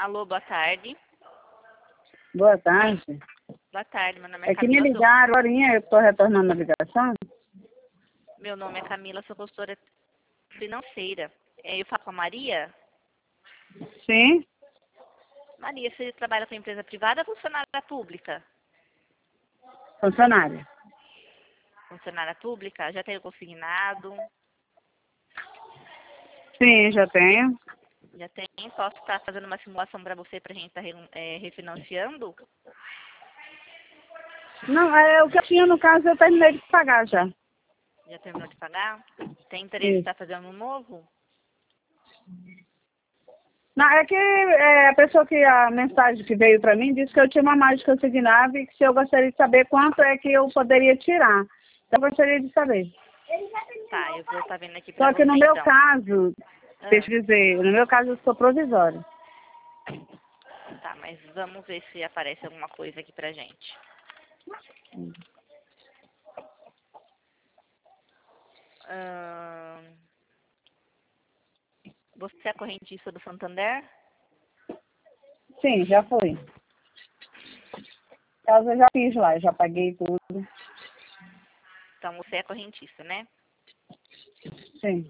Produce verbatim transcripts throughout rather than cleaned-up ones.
Alô, boa tarde. Boa tarde. Boa tarde, meu nome é, É que me Camila. ligaram, agora eu estou retornando a ligação. Sou... Meu nome é Camila, sou consultora financeira. É, Eu falo com a Maria. Sim, Maria, você trabalha com empresa privada ou funcionária pública? funcionária. Funcionária pública? Já tenho consignado? Sim, já tenho. Já tem? Posso estar fazendo uma simulação para você para a gente estar é, refinanciando? Não, é o que eu tinha no caso, eu terminei de pagar já. Já terminou de pagar? Tem interesse em Isso. estar fazendo um novo? Não, é que é, a pessoa que, a mensagem que veio para mim disse que eu tinha uma margem consignável e que se eu gostaria de saber quanto é que eu poderia tirar. Então eu gostaria de saber. Tá, eu vou estar vendo aqui para Só você, que no meu então. caso, Ah, deixa eu dizer, no meu caso eu sou provisória. tá, mas vamos ver se aparece alguma coisa aqui pra gente. Ahn, Você é correntista do Santander? Sim, já foi. Caso eu já fiz lá, eu já paguei tudo. Então você é correntista, né? Sim.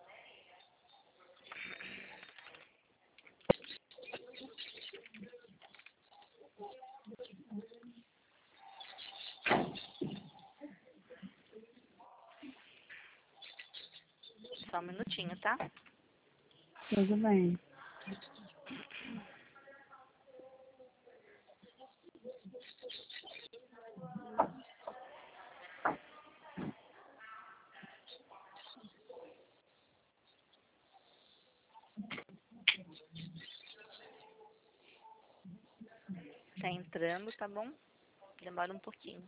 Só um minutinho, tá? Tudo bem. Tá entrando, tá bom? Demora um pouquinho.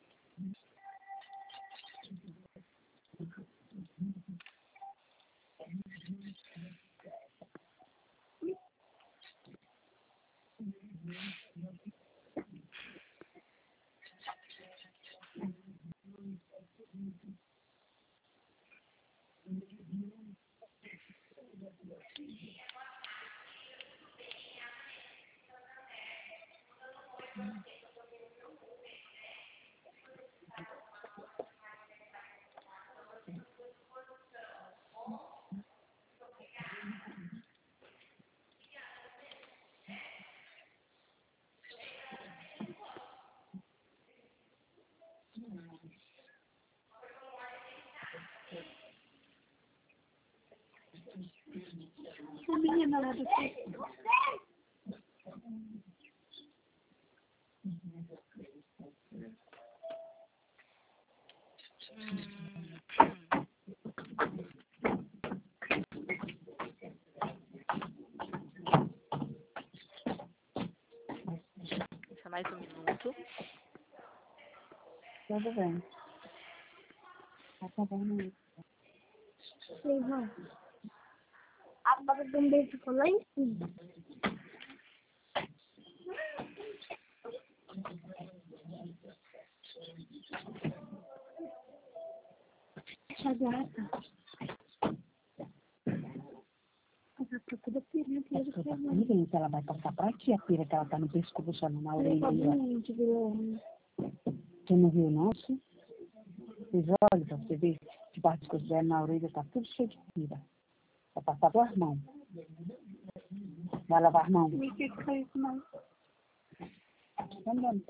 A menina lá do Só mais um minuto. Tudo bem. Tá bom. A baba do beijo ficou lá em cima. Essa gata. Essa procura pira, pira, pira. Ninguém, se ela vai passar pra ti, a pira que ela tá no pescoço, na orelha. Você não viu, não? Vocês olham pra você ver, debaixo dos cotovelos na orelha tá tudo cheio de pira. Vai passar duas mãos. Vai lavar as mãos. Não fica isso, não.